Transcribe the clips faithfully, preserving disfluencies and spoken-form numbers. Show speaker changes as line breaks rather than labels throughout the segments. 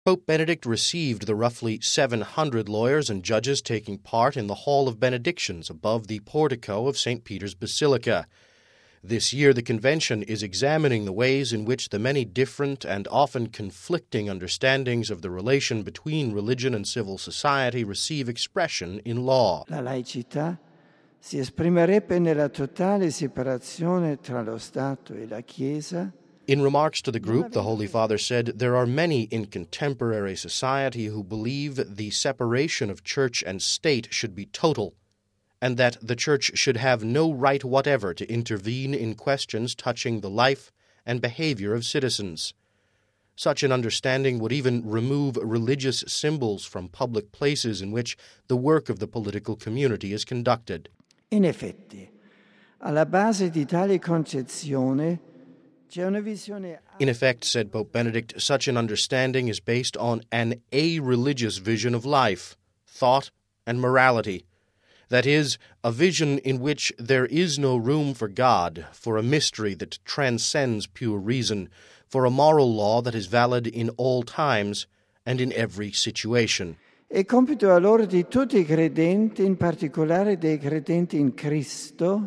Pope Benedict received the roughly seven hundred lawyers and judges taking part in the Hall of Benedictions above the portico of Saint Peter's Basilica. This year, the convention is examining the ways in which the many different and often conflicting understandings of the relation between religion and civil society receive expression in law.
La laicità si esprimerebbe nella totale separazione tra lo Stato e la Chiesa.
In remarks to the group, the Holy Father said, "There are many in contemporary society who believe the separation of church and state should be total, and that the Church should have no right whatever to intervene in questions touching the life and behavior of citizens. Such an understanding would even remove religious symbols from public places in which the work of the political community is conducted."
In effetti, alla base di tale concezione c'è una visione.
In effect, said Pope Benedict, such an understanding is based on an a-religious vision of life, thought, and morality. That is, a vision in which there is no room for God, for a mystery that transcends pure reason, for a moral law that is valid in all times and in every situation.
È compito allora di tutti i credenti, in particolare dei credenti in Cristo,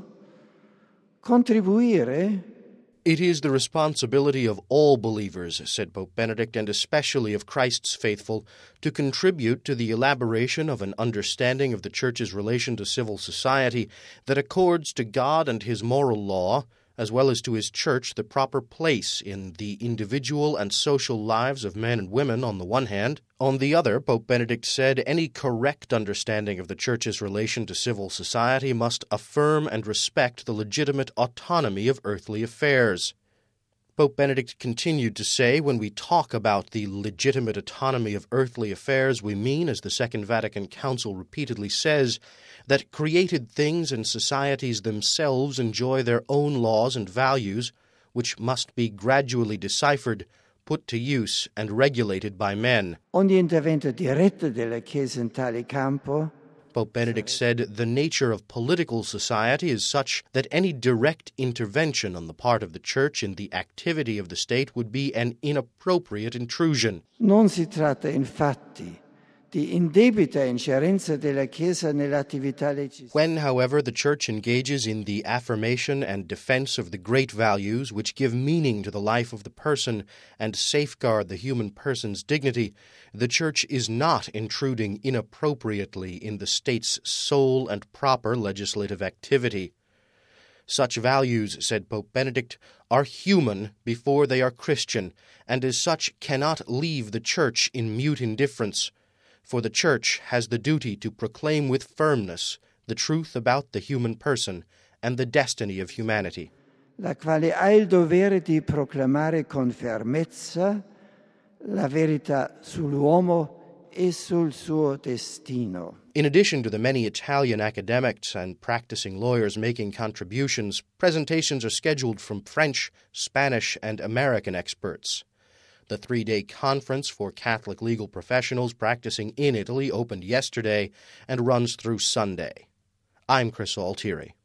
contribuire.
It is the responsibility of all believers, said Pope Benedict, and especially of Christ's faithful, to contribute to the elaboration of an understanding of the Church's relation to civil society that accords to God and His moral law, as well as to His Church, the proper place in the individual and social lives of men and women on the one hand. On the other, Pope Benedict said, any correct understanding of the Church's relation to civil society must affirm and respect the legitimate autonomy of earthly affairs. Pope Benedict continued to say, when we talk about the legitimate autonomy of earthly affairs, we mean, as the Second Vatican Council repeatedly says, that created things and societies themselves enjoy their own laws and values, which must be gradually deciphered, put to use, and regulated by men.
Ogni intervento diretto della Chiesa in tale campo,
Pope Benedict said, the nature of political society is such that any direct intervention on the part of the Church in the activity of the state would be an inappropriate intrusion.
Non si tratta infatti di indebita ingerenza della Chiesa nell'attività legislativa.
When, however, the Church engages in the affirmation and defense of the great values which give meaning to the life of the person and safeguard the human person's dignity, the Church is not intruding inappropriately in the state's sole and proper legislative activity. Such values, said Pope Benedict, are human before they are Christian, and as such cannot leave the Church in mute indifference. For the Church has the duty to proclaim with firmness the truth about the human person and the destiny of humanity.
La quale ha il dovere di proclamare con fermezza la verità sull'uomo e sul suo destino.
In addition to the many Italian academics and practicing lawyers making contributions, presentations are scheduled from French, Spanish, and American experts. The three-day conference for Catholic legal professionals practicing in Italy opened yesterday and runs through Sunday. I'm Chris Altieri.